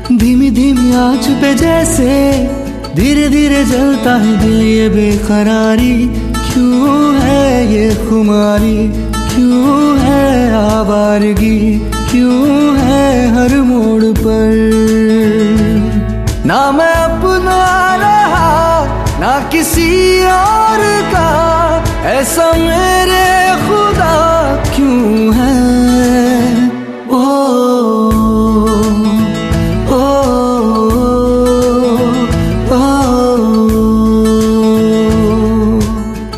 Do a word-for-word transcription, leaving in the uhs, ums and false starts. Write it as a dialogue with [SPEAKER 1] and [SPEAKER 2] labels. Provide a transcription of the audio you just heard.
[SPEAKER 1] धीमी धीमी आँच पे जैसे धीरे धीरे जलता है दिल, ये बेकरारी क्यों है, ये खुमारी क्यों है, आवारगी क्यों है हर मोड़ पर। ना मैं अपना रहा ना किसी और का, ऐसा मेरे